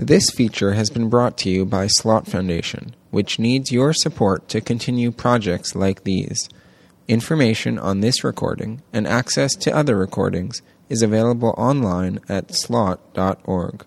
This feature has been brought to you by Slot Foundation, which needs your support to continue projects like these. Information on this recording and access to other recordings is available online at slot.org.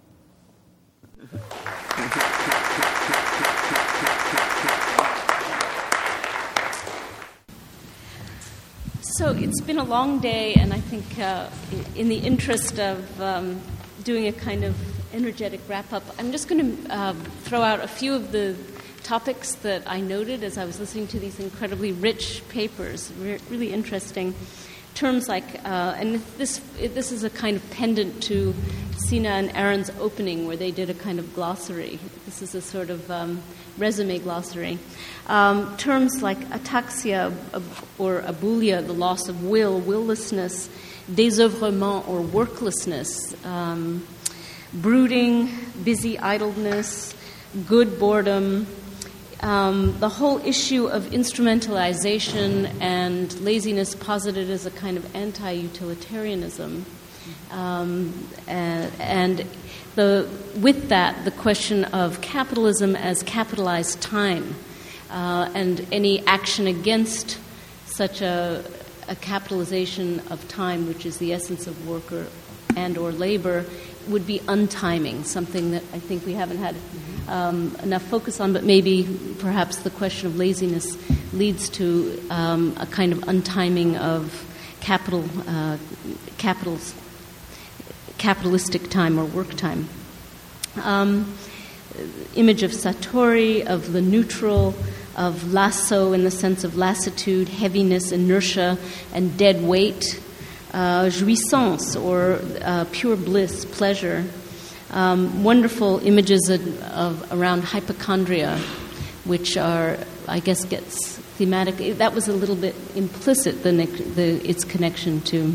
So it's been a long day, and I think in the interest of doing a kind of energetic wrap-up, I'm just going to throw out a few of the topics that I noted as I was listening to these incredibly rich papers, really interesting. Terms like, and this is a kind of pendant to Sina and Aaron's opening, where they did a kind of glossary. This is a sort of resume glossary. Terms like ataxia or abulia, the loss of will, willlessness, désœuvrement or worklessness, brooding, busy idleness, good boredom, the whole issue of instrumentalization and laziness posited as a kind of anti-utilitarianism. And with that, the question of capitalism as capitalized time and any action against such a capitalization of time, which is the essence of work or labor, would be untiming, something that I think we haven't had enough focus on, but maybe perhaps the question of laziness leads to a kind of untiming of capitalistic time or work time. Image of Satori, of the neutral, of lasso in the sense of lassitude, heaviness, inertia, and dead weight. Jouissance, or pure bliss, pleasure. Wonderful images of around hypochondria, which are, I guess, gets thematic. That was a little bit implicit, its connection to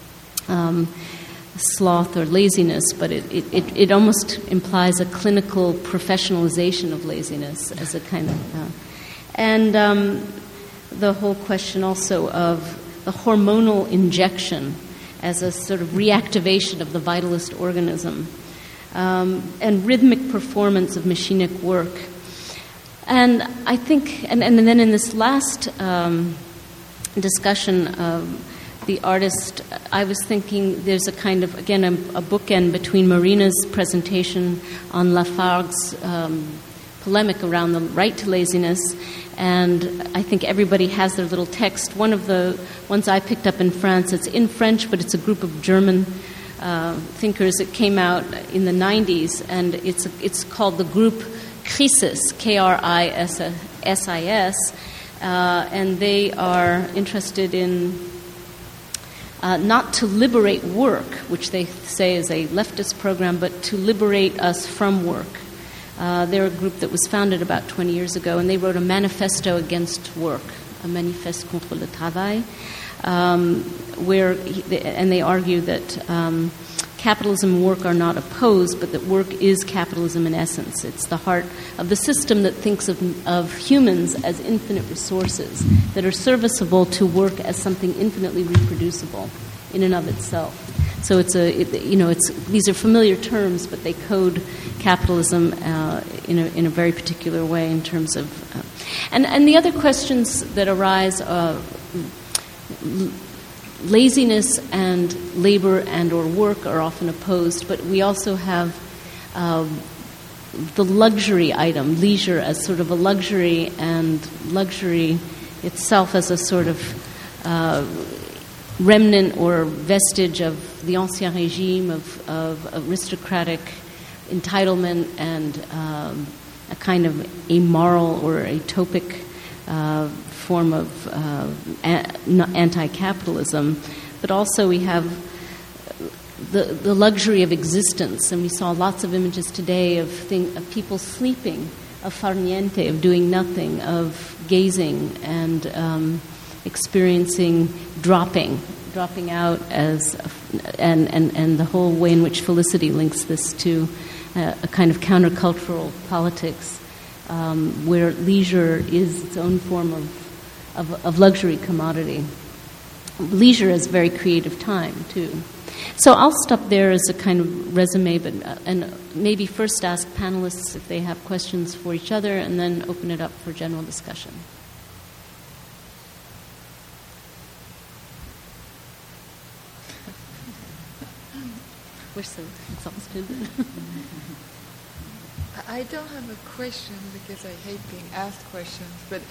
sloth or laziness, but it almost implies a clinical professionalization of laziness as a kind of... and the whole question also of the hormonal injection as a sort of reactivation of the vitalist organism, and rhythmic performance of machinic work. And I think, and then in this last discussion of the artist, I was thinking there's a kind of, again, a bookend between Marina's presentation on Lafargue's polemic around the right to laziness, and I think everybody has their little text. One of the ones I picked up in France, it's in French, but it's a group of German thinkers. It came out in the 90s, and it's called the group Krisis, Krisis, and they are interested in not to liberate work, which they say is a leftist program, but to liberate us from work. They're a group that was founded about 20 years ago, and they wrote a manifesto against work, a manifeste contre le travail, and they argue that capitalism and work are not opposed, but that work is capitalism in essence. It's the heart of the system that thinks of humans as infinite resources that are serviceable to work as something infinitely reproducible in and of itself. So these are familiar terms, but they code capitalism in a very particular way in terms of, and the other questions that arise. Laziness and labor and or work are often opposed, but we also have the luxury item, leisure, as sort of a luxury, and luxury itself as a sort of remnant or vestige of the Ancien Régime, of aristocratic entitlement and a kind of amoral or utopic form of anti-capitalism, but also we have the luxury of existence, and we saw lots of images today of people sleeping, of far niente, of doing nothing, of gazing and experiencing dropping out as and the whole way in which Felicity links this to a kind of countercultural politics, where leisure is its own form of luxury commodity. Leisure is very creative time, too. So I'll stop there as a kind of resume, but and maybe first ask panelists if they have questions for each other, and then open it up for general discussion. It's almost been. I don't have a question because I hate being asked questions, but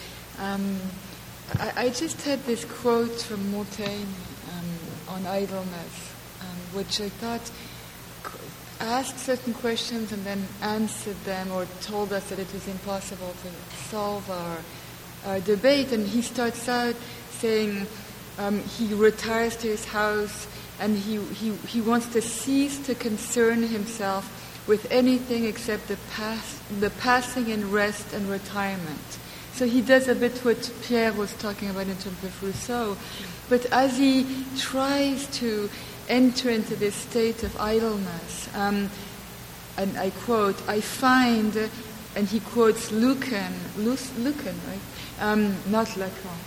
I just had this quote from Montaigne on idleness, which I thought asked certain questions and then answered them, or told us that it was impossible to solve our debate. And he starts out saying he retires to his house and he wants to cease to concern himself with anything except the passing in rest and retirement. So he does a bit what Pierre was talking about in terms of Rousseau. But as he tries to enter into this state of idleness, and I quote, I find, and he quotes Lucan, right? Not Lacan.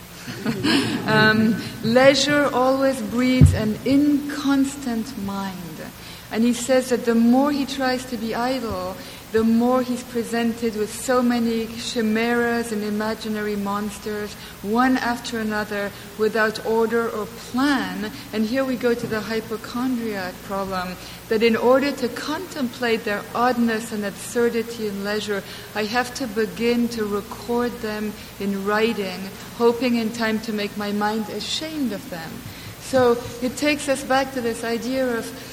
Leisure always breeds an inconstant mind. And he says that the more he tries to be idle, the more he's presented with so many chimeras and imaginary monsters, one after another, without order or plan. And here we go to the hypochondriac problem, that in order to contemplate their oddness and absurdity in leisure, I have to begin to record them in writing, hoping in time to make my mind ashamed of them. So it takes us back to this idea of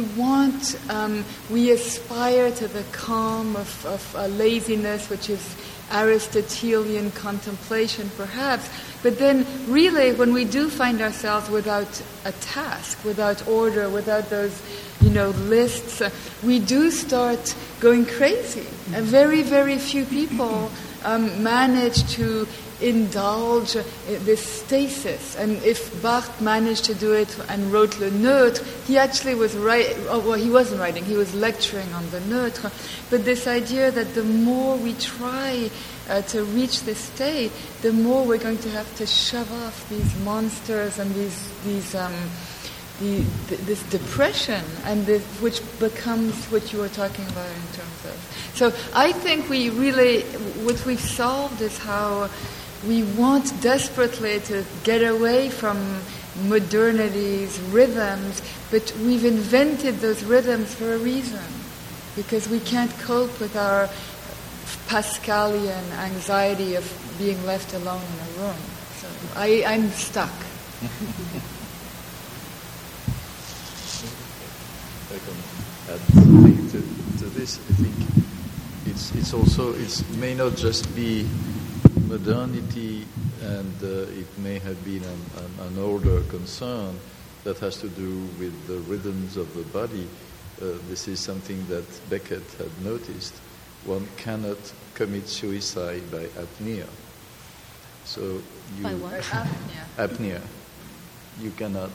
we aspire to the calm of laziness, which is Aristotelian contemplation, perhaps. But then, really, when we do find ourselves without a task, without order, without those, lists, we do start going crazy. And very, very few people manage to indulge this stasis. And if Barthes managed to do it and wrote Le Neutre, he actually was he wasn't writing, he was lecturing on the Neutre. But this idea that the more we try to reach this state, the more we're going to have to shove off these monsters and this depression, and which becomes what you were talking about in terms of. So I think what we've solved is how we want desperately to get away from modernity's rhythms, but we've invented those rhythms for a reason, because we can't cope with our Pascalian anxiety of being left alone in a room. So I'm stuck. I can add something to this. I think it's also, it may not just be modernity, and it may have been an older concern that has to do with the rhythms of the body. This is something that Beckett had noticed. One cannot commit suicide by apnea. So by what? Apnea. You cannot,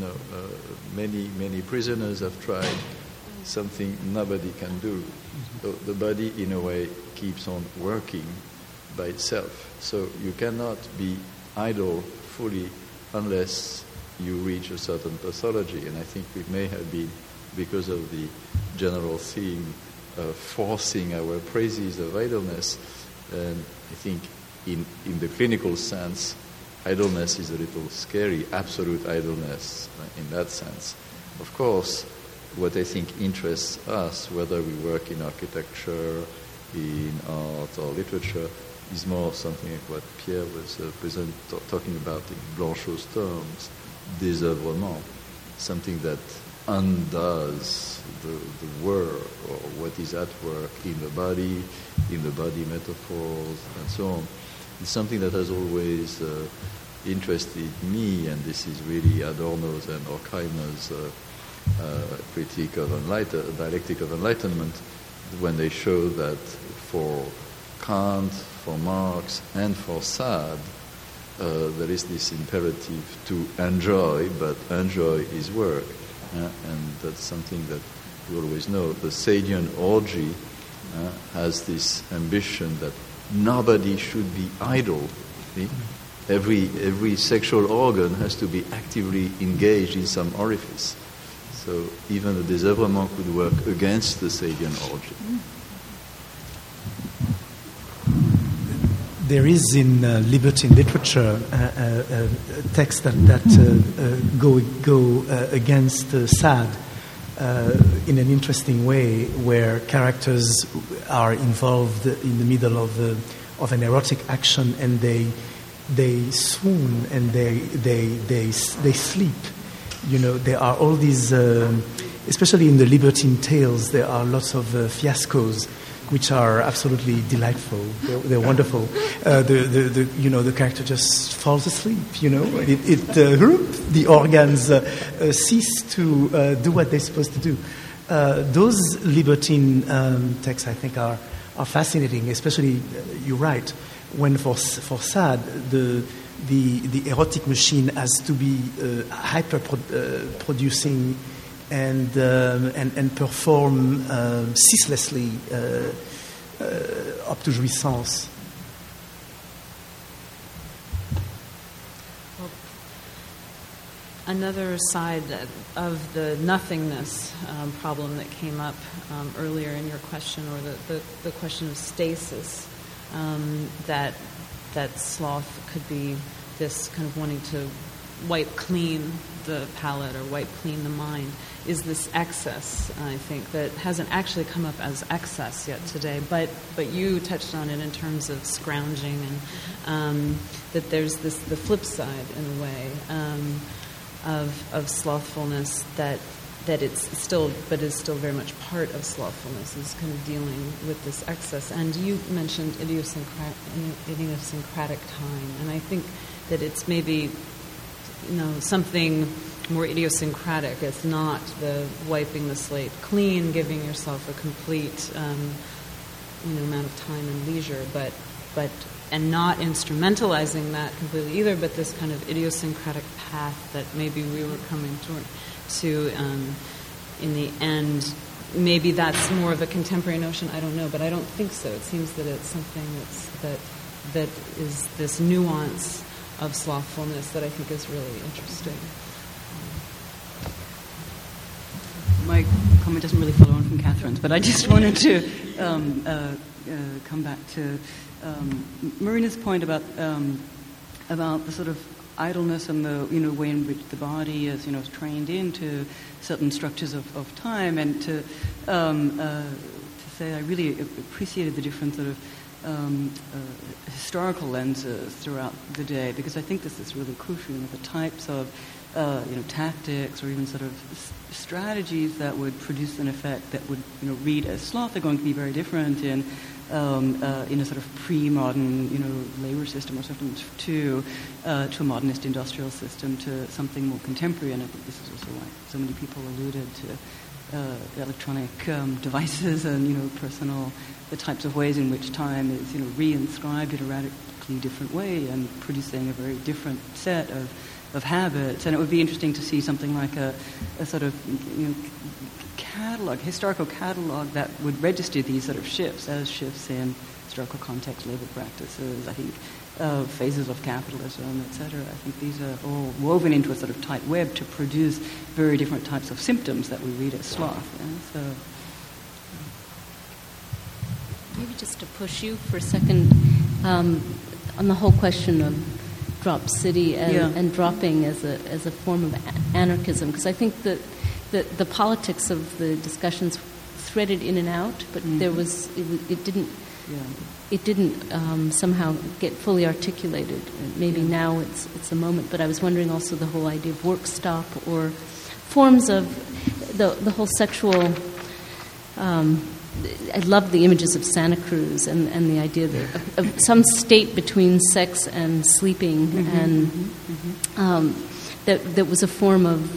many prisoners have tried something nobody can do. So the body, in a way, keeps on working by itself. So you cannot be idle fully unless you reach a certain pathology. And I think it may have been because of the general theme of forcing our praises of idleness. And I think in the clinical sense, idleness is a little scary, absolute idleness in that sense. Of course, what I think interests us, whether we work in architecture, in art or literature, is more something like what Pierre was talking about in Blanchot's terms, désœuvrement, something that undoes the work, or what is at work in the body metaphors, and so on. It's something that has always interested me, and this is really Adorno's and Horkheimer's critique of dialectic of enlightenment, when they show that for Kant, for Marx, and for Sade, there is this imperative to enjoy, but enjoy is work. And that's something that you always know. The Sadian orgy has this ambition that nobody should be idle. See? Every sexual organ has to be actively engaged in some orifice. So even the désœuvrement could work against the Sabian orgy. There is in libertine literature a text that go against Sade in an interesting way, where characters are involved in the middle of an erotic action, and they swoon and they sleep. You know, there are all these, especially in the libertine tales, there are lots of fiascos, which are absolutely delightful. They're wonderful. The character just falls asleep. You know, the organs cease to do what they're supposed to do. Those libertine texts, I think, are fascinating. Especially, you're right, when for Sade the erotic machine has to be producing and perform ceaselessly up to jouissance. Well, another side of the nothingness problem that came up earlier in your question, or the question of stasis, that sloth could be this kind of wanting to wipe clean the palate or wipe clean the mind, is this excess, I think, that hasn't actually come up as excess yet today, but you touched on it in terms of scrounging, and that there's the flip side, in a way, of slothfulness that it's still, but is still very much part of slothfulness, is kind of dealing with this excess. And you mentioned idiosyncratic time, and I think that it's maybe, something more idiosyncratic. It's not the wiping the slate clean, giving yourself a complete, amount of time and leisure, but and not instrumentalizing that completely either, but this kind of idiosyncratic path that maybe we were coming to in the end. Maybe that's more of a contemporary notion, I don't know, but I don't think so. It seems that it's something that is this nuance of slothfulness that I think is really interesting. My comment doesn't really follow on from Catherine's, but I just wanted to come back to Marina's point about the sort of idleness and the way in which the body is trained into certain structures of time, and to say I really appreciated the different sort of historical lenses throughout the day, because I think this is really crucial. The types of tactics or even sort of strategies that would produce an effect that would read as sloth are going to be very different in a sort of pre-modern labor system or something to a modernist industrial system, to something more contemporary. And I think this is also why so many people alluded to the electronic devices and the types of ways in which time is re-inscribed in a radically different way and producing a very different set of habits. And it would be interesting to see something like a sort of historical catalog that would register these sort of shifts as shifts in historical context, labor practices, I think phases of capitalism, etc. I think these are all woven into a sort of tight web to produce very different types of symptoms that we read as sloth. So, maybe just to push you for a second on the whole question of drop city and dropping as a form of anarchism, because I think that the politics of the discussions threaded in and out, but it didn't somehow get fully articulated. Maybe now it's a moment, but I was wondering also the whole idea of work stop or forms of the whole sexual. I love the images of Santa Cruz and the idea of some state between sex and sleeping, and that was a form of,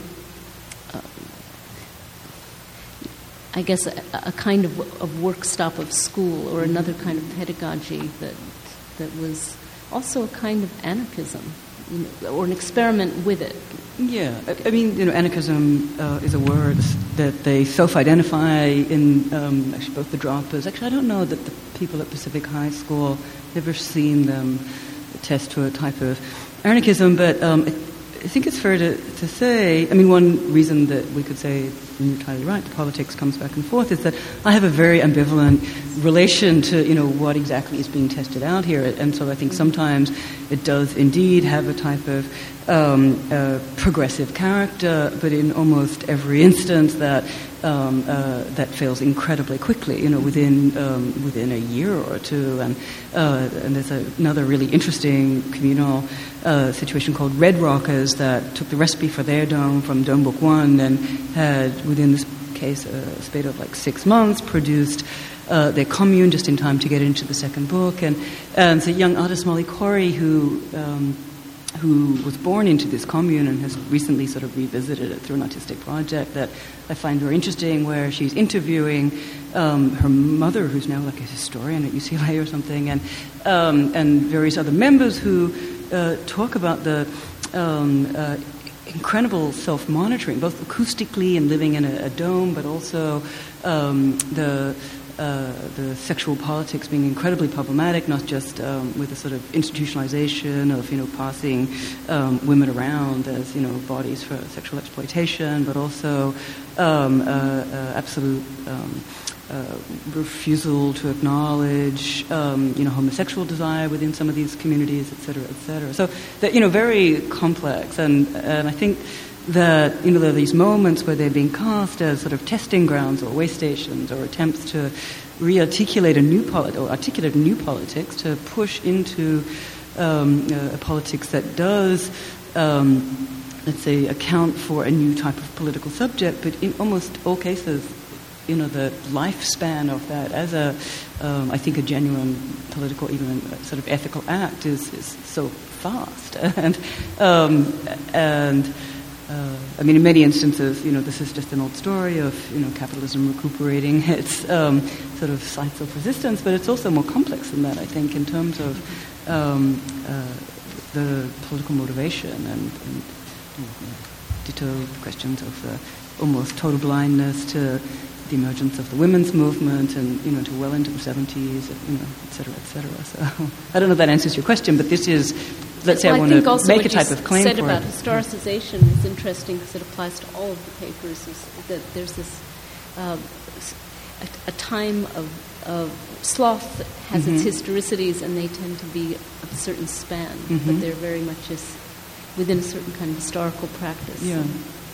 I guess, a kind of work stop of school, or another kind of pedagogy that was also a kind of anarchism, or an experiment with it. Yeah, I mean, anarchism is a word that they self-identify in actually both the droppers. Actually, I don't know that the people at Pacific High School have ever seen them attest to a type of anarchism, but think it's fair to say, I mean, one reason that we could say, and you're entirely right, the politics comes back and forth, is that I have a very ambivalent relation to, what exactly is being tested out here. And so I think sometimes it does indeed have a type of progressive character, but in almost every instance that fails incredibly quickly, within a year or two. And there's another really interesting communal situation called Red Rockers that took the recipe for their dome from Dome Book 1 and had, within this case, a spate of 6 months, produced their commune just in time to get into the second book. And it's a young artist, Molly Corey, who was born into this commune and has recently sort of revisited it through an artistic project that I find very interesting, where she's interviewing her mother, who's now like a historian at UCLA or something, and various other members who talk about the incredible self-monitoring, both acoustically and living in a dome, but also the sexual politics being incredibly problematic, not just with the sort of institutionalization of passing women around as bodies for sexual exploitation, but also absolute refusal to acknowledge homosexual desire within some of these communities, et cetera, et cetera. So that very complex, and I think that there are these moments where they're being cast as sort of testing grounds or way stations or attempts to articulate a new politics to push into a politics that does, let's say, account for a new type of political subject, but in almost all cases, the lifespan of that as I think a genuine political, even sort of ethical act is so fast, and I mean, in many instances, this is just an old story of, capitalism recuperating its sort of sites of resistance, but it's also more complex than that, I think, in terms of the political motivation and ditto questions of the almost total blindness to the emergence of the women's movement and, to well into the 70s, et cetera, et cetera. So I don't know if that answers your question, but this is... Let's say I want to make a type of claim for it. What you said about historicization is interesting because it applies to all of the papers. Is that there's this a time of sloth has its historicities, and they tend to be of a certain span, but they're very much just within a certain kind of historical practice. Yeah.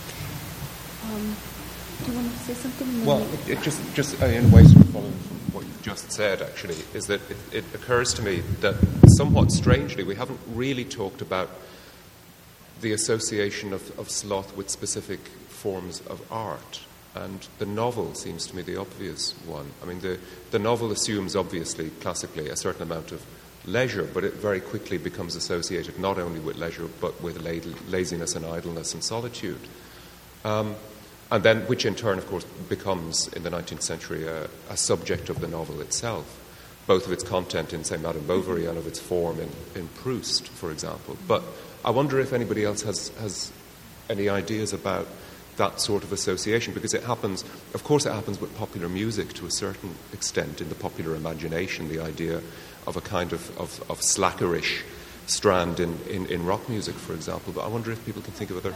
Do you want to say something? Well, it just in a way, sort of following from what you've just said, actually, is that it occurs to me that somewhat strangely we haven't really talked about the association of sloth with specific forms of art. And the novel seems to me the obvious one. I mean, the novel assumes, obviously, classically, a certain amount of leisure, but it very quickly becomes associated not only with leisure, but with laziness and idleness and solitude. And then, which in turn, of course, becomes, in the 19th century, a subject of the novel itself, both of its content in, say, Madame Bovary and of its form in Proust, for example. But I wonder if anybody else has any ideas about that sort of association, because it happens with popular music to a certain extent in the popular imagination, the idea of a kind of slackerish strand in rock music, for example. But I wonder if people can think of other...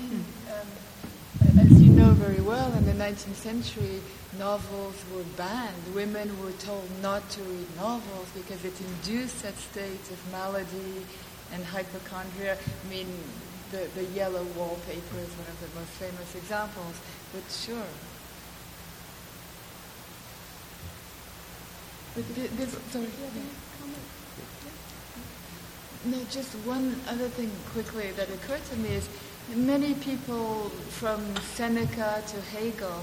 As you know very well, in the 19th century, novels were banned. Women were told not to read novels because it induced such states of malady and hypochondria. I mean, the yellow wallpaper is one of the most famous examples, but sure. No, just one other thing quickly that occurred to me is many people from Seneca to Hegel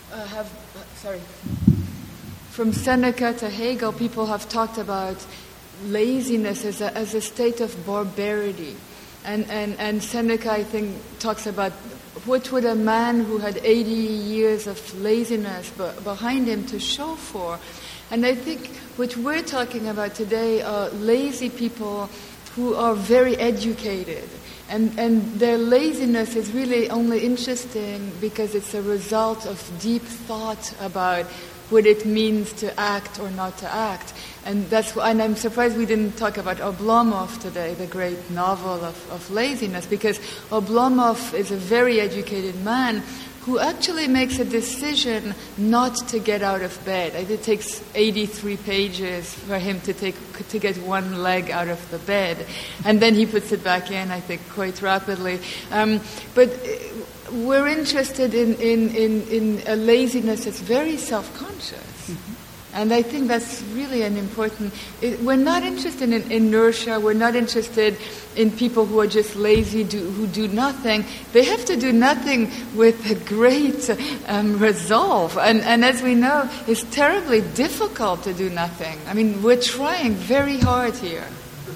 people have talked about laziness as a state of barbarity. And Seneca, I think, talks about what would a man who had 80 years of laziness behind him to show for. And I think what we're talking about today are lazy people who are very educated. And their laziness is really only interesting because it's a result of deep thought about what it means to act or not to act. And I'm surprised we didn't talk about Oblomov today, the great novel of laziness, because Oblomov is a very educated man who actually makes a decision not to get out of bed. It takes 83 pages for him to get one leg out of the bed, and then he puts it back in, I think, quite rapidly. But we're interested in a laziness that's very self-conscious. Mm-hmm. And I think that's really an important... we're not interested in inertia. We're not interested in people who are just lazy, who do nothing. They have to do nothing with a great resolve. And as we know, it's terribly difficult to do nothing. I mean, we're trying very hard here.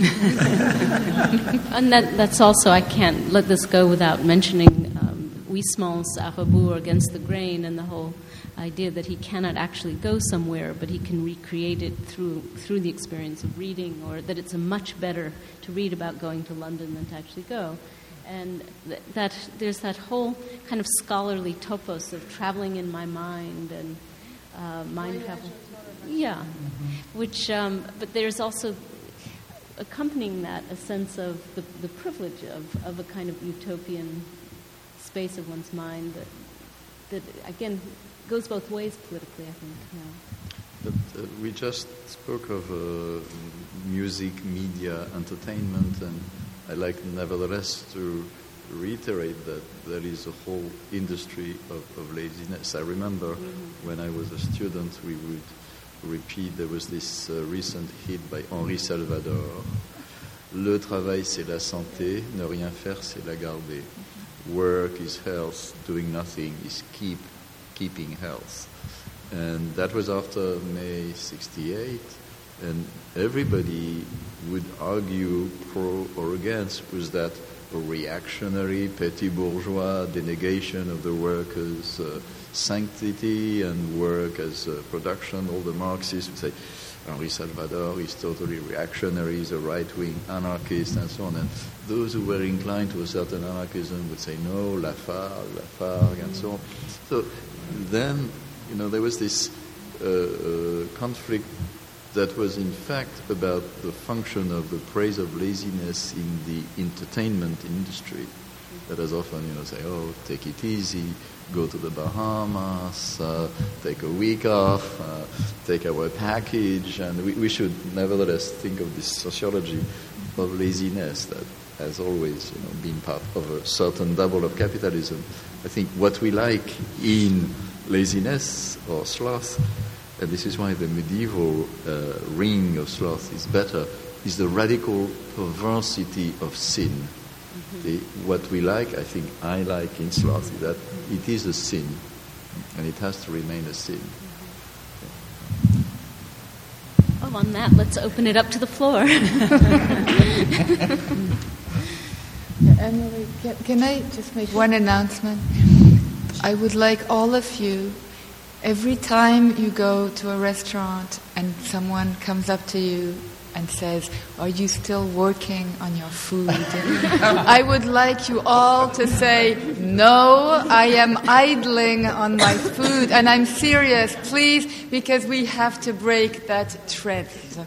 And that's also, I can't let this go without mentioning Huysmans' A rebours, Against the Grain, and the whole idea that he cannot actually go somewhere, but he can recreate it through the experience of reading, or that it's much better to read about going to London than to actually go. And that there's that whole kind of scholarly topos of traveling in my mind and mind travel. Yeah, which, but there's also accompanying that a sense of the privilege of a kind of utopian space of one's mind that again, goes both ways politically, I think. Yeah. But we just spoke of music, media, entertainment, and I like nevertheless to reiterate that there is a whole industry of laziness. I remember when I was a student, we would repeat, there was this recent hit by Henri Salvador, Le travail c'est la santé, ne rien faire c'est la garder. Work is health, doing nothing is keeping health. And that was after May 68, and everybody would argue pro or against. Was that a reactionary, petit bourgeois denegation of the workers' sanctity and work as production? All the Marxists would say, Henri Salvador is totally reactionary, he's a right-wing anarchist, and so on. And those who were inclined to a certain anarchism would say, no, Lafargue, and so on. So then, there was this conflict that was in fact about the function of the praise of laziness in the entertainment industry. That is often, say, oh, take it easy, go to the Bahamas, take a week off, take our package, and we should nevertheless think of this sociology of laziness that has always been part of a certain bubble of capitalism. I think what we like in laziness or sloth, and this is why the medieval ring of sloth is better, is the radical perversity of sin. What we like, I think I like in sloth, is that it is a sin, and it has to remain a sin. Oh, on that, let's open it up to the floor. Emily, can I just make one announcement? I would like all of you, every time you go to a restaurant and someone comes up to you and says, are you still working on your food? I would like you all to say, no, I am idling on my food, and I'm serious, please, because we have to break that trend.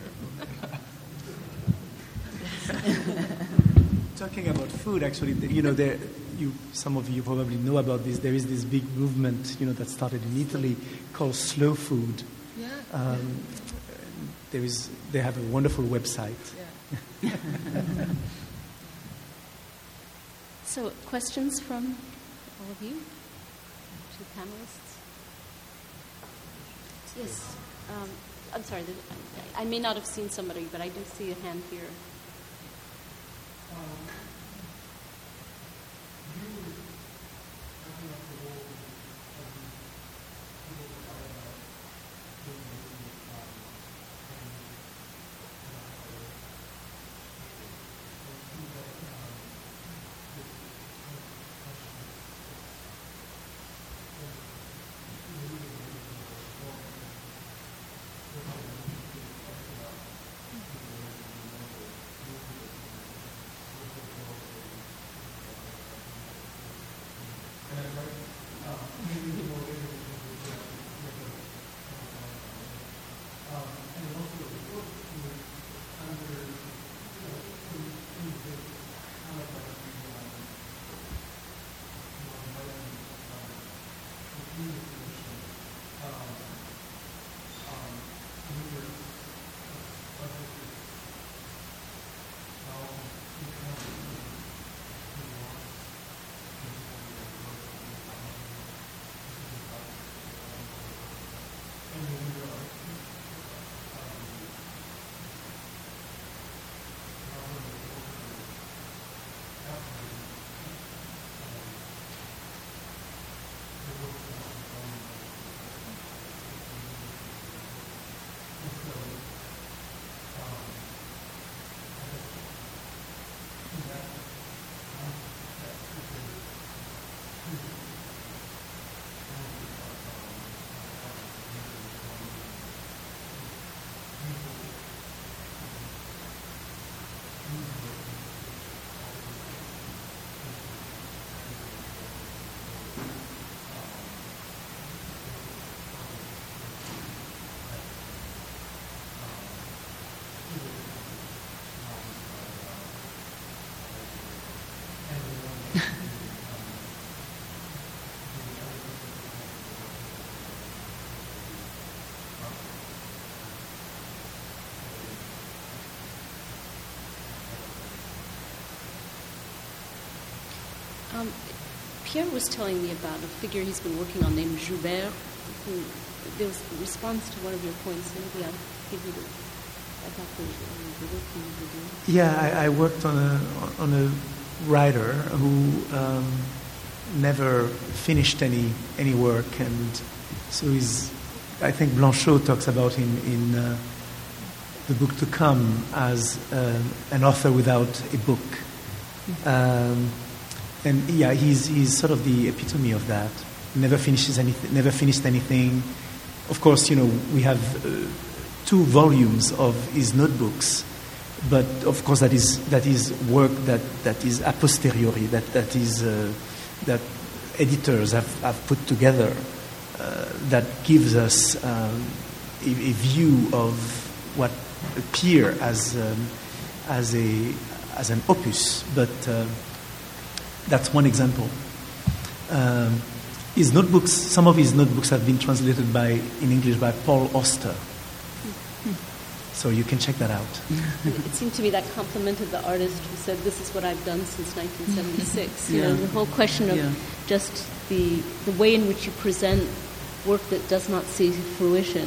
Talking about food, actually, some of you probably know about this. There is this big movement, that started in Italy called Slow Food. Yeah. They have a wonderful website. Yeah. So, questions from all of you? Two panelists? Yes. I'm sorry, I may not have seen somebody, but I do see a hand here. Pierre was telling me about a figure he's been working on named Joubert, who there was a response to one of your points. Maybe I'll give you about the work you were doing. Yeah, I worked on a writer who never finished any work, and so I think Blanchot talks about him in the book to come as an author without a book. And yeah, he's sort of the epitome of that. Never finished anything. Of course, we have 2 volumes of his notebooks, but of course that is work that is a posteriori, that editors have put together, that gives us a view of what appear as an opus, but. That's one example. His notebooks, some of his notebooks have been translated in English by Paul Auster. So you can check that out. It seemed to me that complimented the artist who said, "This is what I've done since 1976." The whole question of just the way in which you present work that does not see fruition.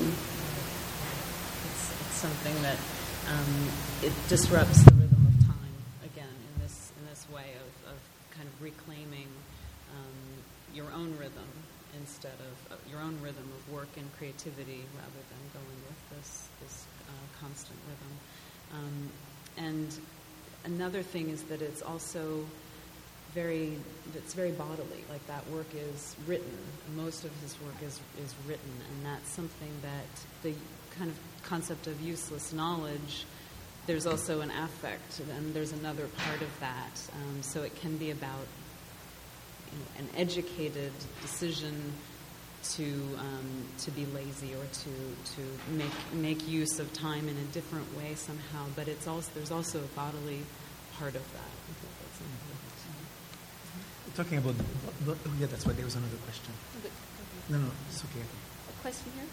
It's something that it disrupts the rhythm of time again in this way of kind of reclaiming your own rhythm instead of your own rhythm of work and creativity rather than going with this constant rhythm. And another thing is that it's also very bodily. Like that work is written. Most of his work is written, and that's something that the kind of concept of useless knowledge. There's also an affect, and there's another part of that. So it can be about an educated decision to be lazy or to make use of time in a different way somehow. But there's also a bodily part of that. I think that's important. Talking about that's why there was another question. No, it's okay. A question here.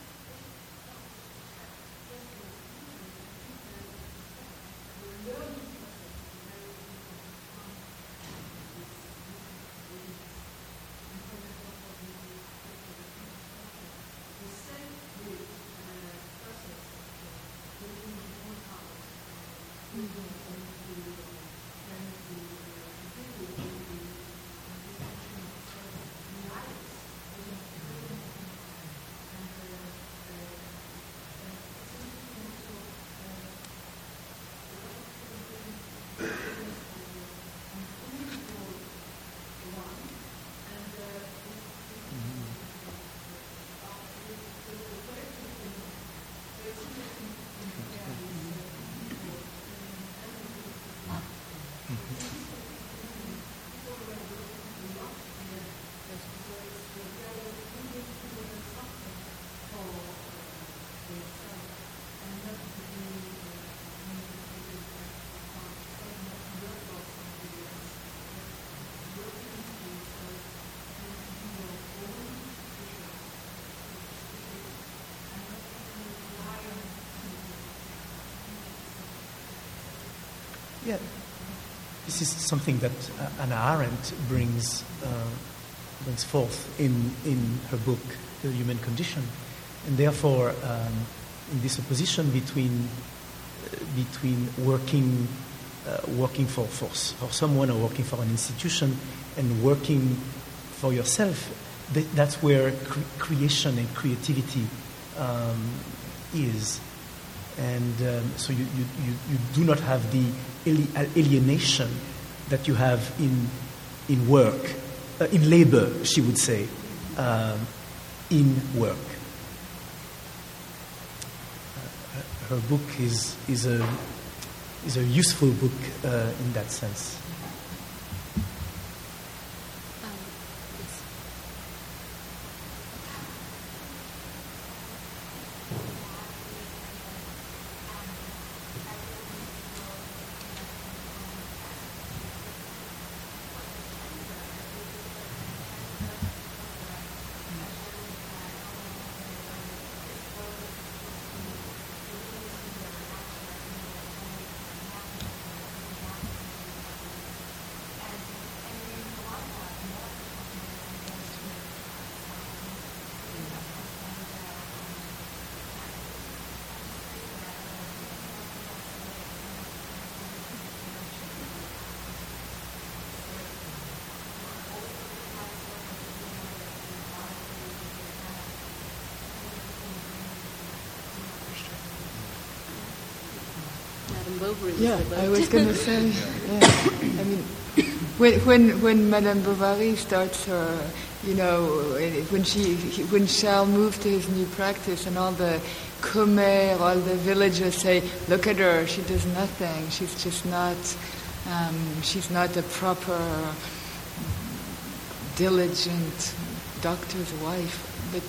Yeah, this is something that Hannah Arendt brings forth in her book, The Human Condition, and therefore, in this opposition between working for someone or working for an institution and working for yourself, that's where creation and creativity is. And so you do not have the alienation that you have in work, in labor, she would say, in work. Her book is a useful book in that sense. Yeah, I was going to say, yeah. I mean, when Madame Bovary starts her, when Charles moved to his new practice, and all the commères, all the villagers say, "Look at her, she does nothing. She's just not. She's not a proper, diligent doctor's wife." But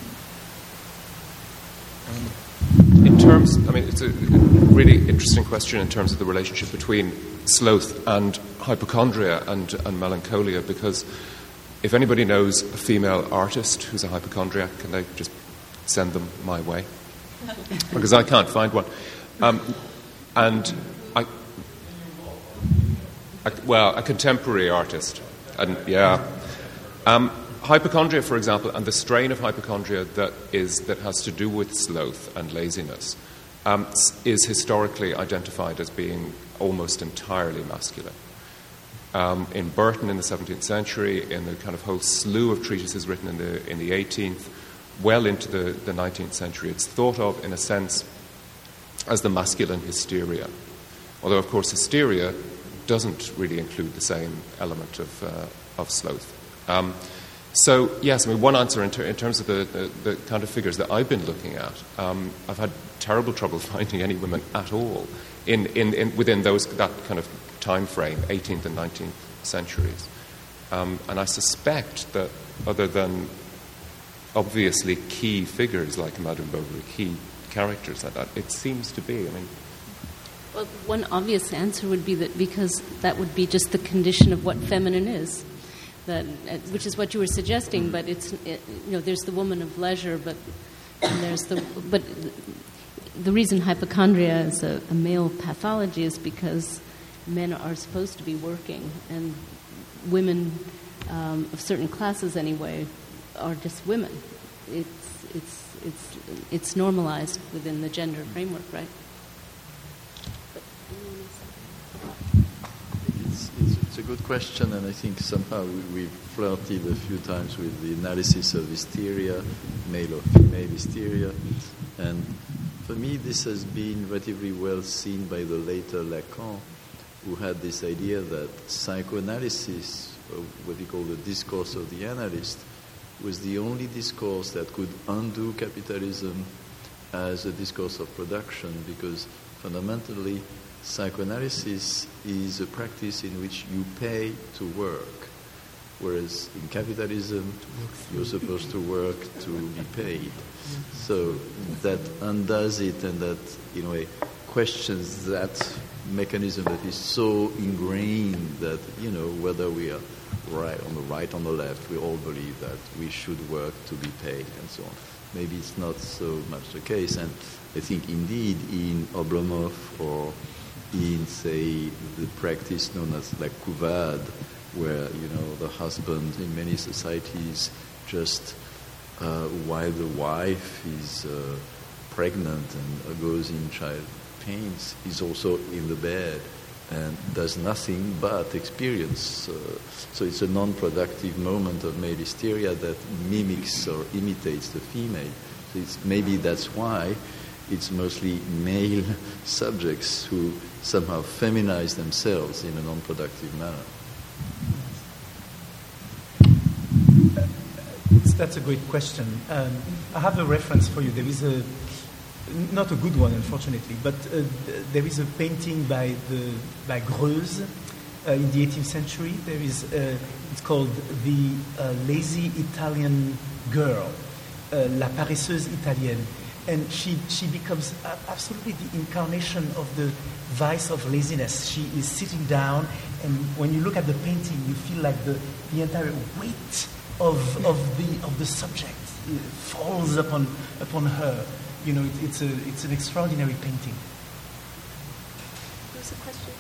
it's a really interesting question in terms of the relationship between sloth and hypochondria and melancholia, because if anybody knows a female artist who's a hypochondriac, can they just send them my way? Because I can't find one. And a contemporary artist. And hypochondria, for example, and the strain of hypochondria that has to do with sloth and laziness is historically identified as being almost entirely masculine. In Burton in the 17th century, in the kind of whole slew of treatises written in the 18th, well into the 19th century, it's thought of, in a sense, as the masculine hysteria. Although, of course, hysteria doesn't really include the same element of sloth. So, yes, one answer in terms of the kind of figures that I've been looking at, I've had terrible trouble finding any women at all within that kind of time frame, 18th and 19th centuries. And I suspect that other than obviously key figures like Madame Bovary, key characters like that, it seems to be, Well, one obvious answer would be that because that would be just the condition of what feminine is. Which is what you were suggesting, but there's the woman of leisure, but the reason hypochondria is a male pathology is because men are supposed to be working, and women of certain classes anyway are just women. It's normalized within the gender framework, right? It's a good question, and I think somehow we've flirted a few times with the analysis of hysteria, male or female hysteria. And for me, this has been relatively well seen by the later Lacan, who had this idea that psychoanalysis, or what he called the discourse of the analyst, was the only discourse that could undo capitalism as a discourse of production, because fundamentally psychoanalysis is a practice in which you pay to work, whereas in capitalism you're supposed to work to be paid. So that undoes it, and that, in a way, questions that mechanism that is so ingrained that, whether we are on the left, we all believe that we should work to be paid and so on. Maybe it's not so much the case, and I think indeed in Oblomov or in, say, the practice known as la couvade, where, the husband in many societies just while the wife is pregnant and goes in child pains, is also in the bed and does nothing but experience. So it's a non-productive moment of male hysteria that mimics or imitates the female. So maybe that's why it's mostly male subjects who somehow feminize themselves in a non-productive manner. That's a great question. I have a reference for you. There is not a good one, unfortunately, but there is a painting by Greuze in the 18th century. There is it's called The Lazy Italian Girl, La Paresseuse Italienne, and she becomes absolutely the incarnation of the vice of laziness. She is sitting down, and when you look at the painting, you feel like the entire weight of the subject falls upon her. You know, it's an extraordinary painting. There's a question.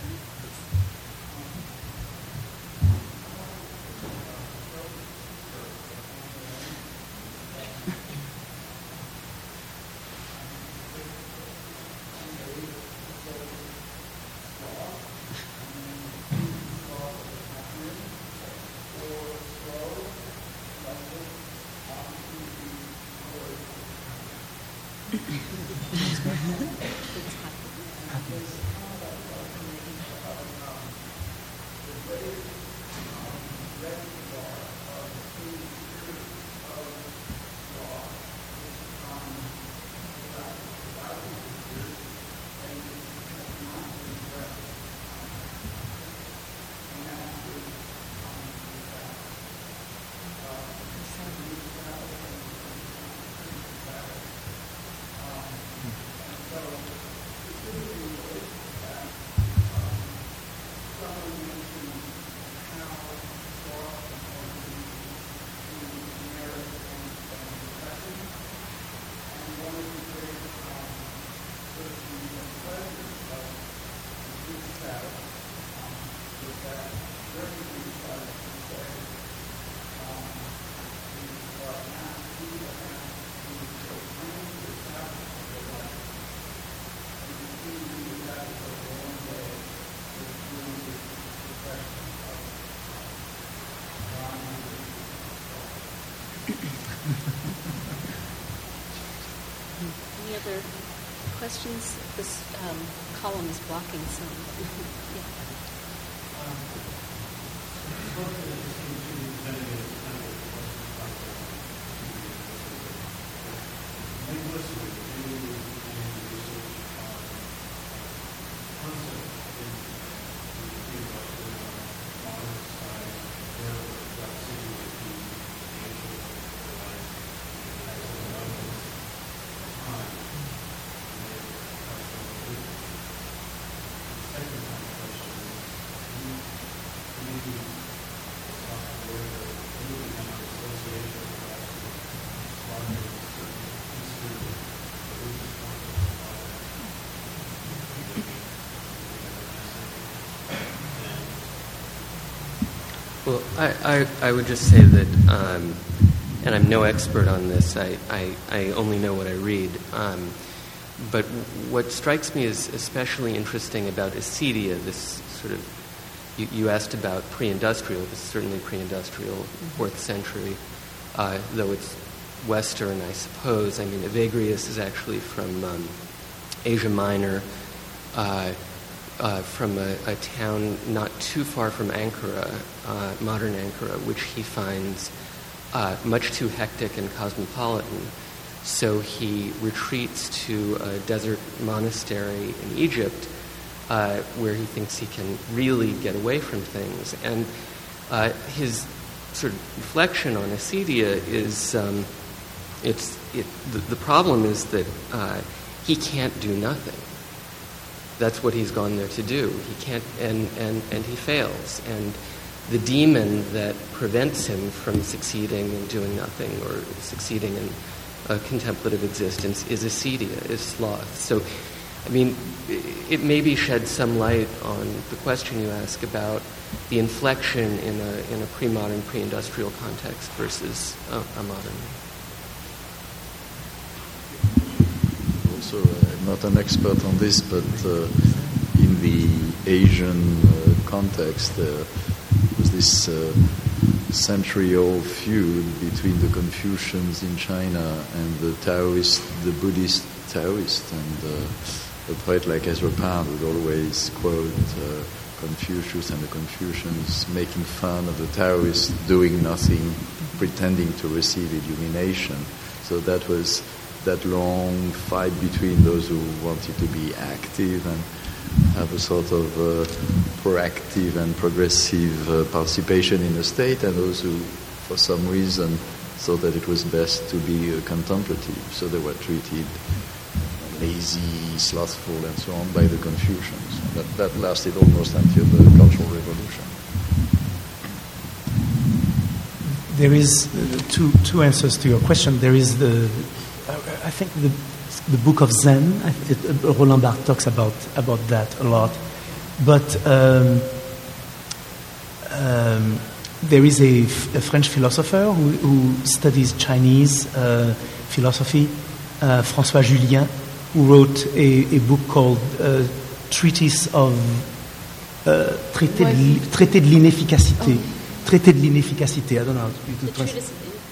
Any other questions? This column is blocking some. Yeah. Well, I would just say that, and I'm no expert on this, I only know what I read, but what strikes me as especially interesting about acedia, this sort of, you asked about pre-industrial, this is certainly pre-industrial, 4th century, though it's Western, I suppose. I mean, Evagrius is actually from Asia Minor, from a town not too far from Ankara, modern Ankara, which he finds much too hectic and cosmopolitan. So he retreats to a desert monastery in Egypt where he thinks he can really get away from things. And his sort of reflection on acedia is the problem is that he can't do nothing. That's what he's gone there to do. He can't, and he fails. And the demon that prevents him from succeeding in doing nothing or succeeding in a contemplative existence is acedia, is sloth. So, I mean, it maybe sheds some light on the question you ask about the inflection in a pre-modern, pre-industrial context versus a modern. Also, I'm not an expert on this, but in the Asian context, there was this century-old feud between the Confucians in China and the Taoist, the Buddhist Taoist, and a poet like Ezra Pound would always quote Confucius and the Confucians making fun of the Taoists doing nothing, pretending to receive illumination. So that was that long fight between those who wanted to be active and have a sort of proactive and progressive participation in the state, and those who, for some reason, thought that it was best to be contemplative. So they were treated lazy, slothful, and so on by the Confucians. That lasted almost until the Cultural Revolution. There is two answers to your question. There is I think the book of Zen. Roland Barthes talks about that a lot. But there is a French philosopher who studies Chinese philosophy, François Julien, who wrote a book called Treatise of Traité de l'inefficacité. Traité de l'inefficacité. I don't know how to translate.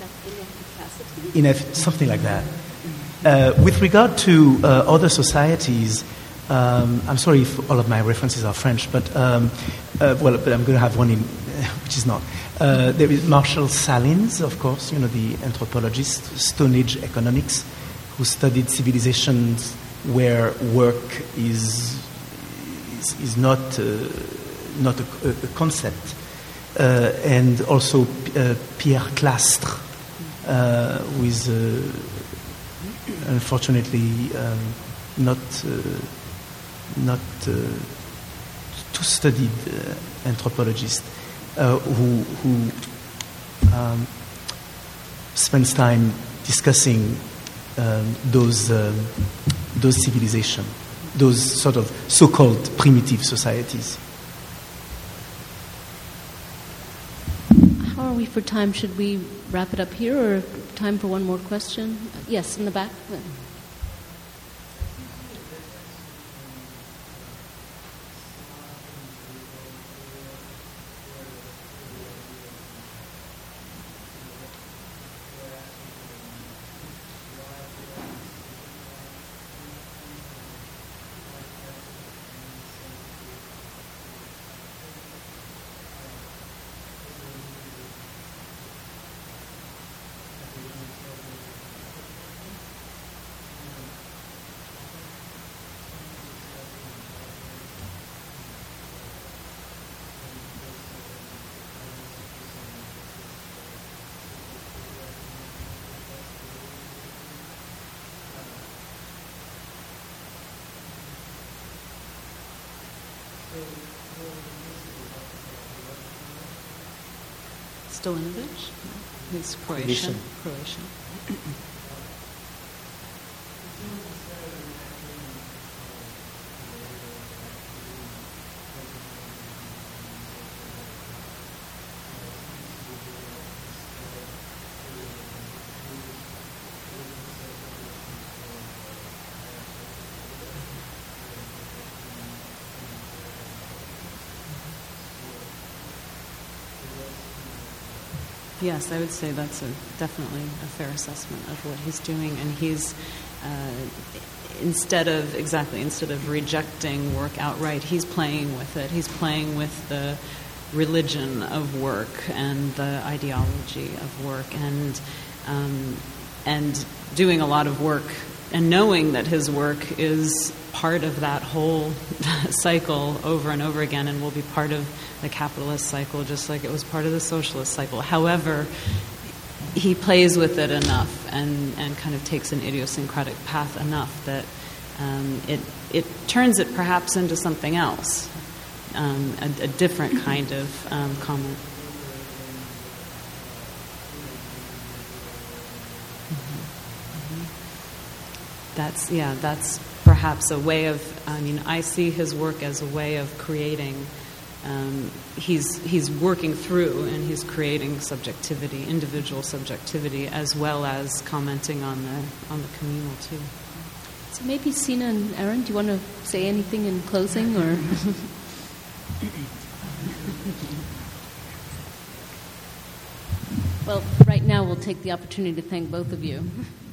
Something like that. With regard to other societies, I'm sorry if all of my references are French, but I'm going to have one in which is not. There is Marshall Salins, of course, the anthropologist, Stone Age economics, who studied civilizations where work is not a concept, and also Pierre Clastres, who is unfortunately not too studied anthropologist, who spends time discussing those civilizations, those sort of so-called primitive societies. How are we for time? Should we wrap it up here, or time for one more question? Yes, in the back. Stojanovic? He's Croatian. Yes, I would say that's definitely a fair assessment of what he's doing, and he's instead of rejecting work outright, he's playing with it. He's playing with the religion of work and the ideology of work, and doing a lot of work, and knowing that his work is part of that whole cycle over and over again, and will be part of the capitalist cycle, just like it was part of the socialist cycle. However, he plays with it enough and kind of takes an idiosyncratic path enough that it turns it perhaps into something else, a different kind of comment. That's perhaps a way of, I see his work as a way of creating. He's working through and he's creating subjectivity, individual subjectivity, as well as commenting on the communal too. So maybe Sina and Aaron, do you want to say anything in closing, or? Well, right now we'll take the opportunity to thank both of you.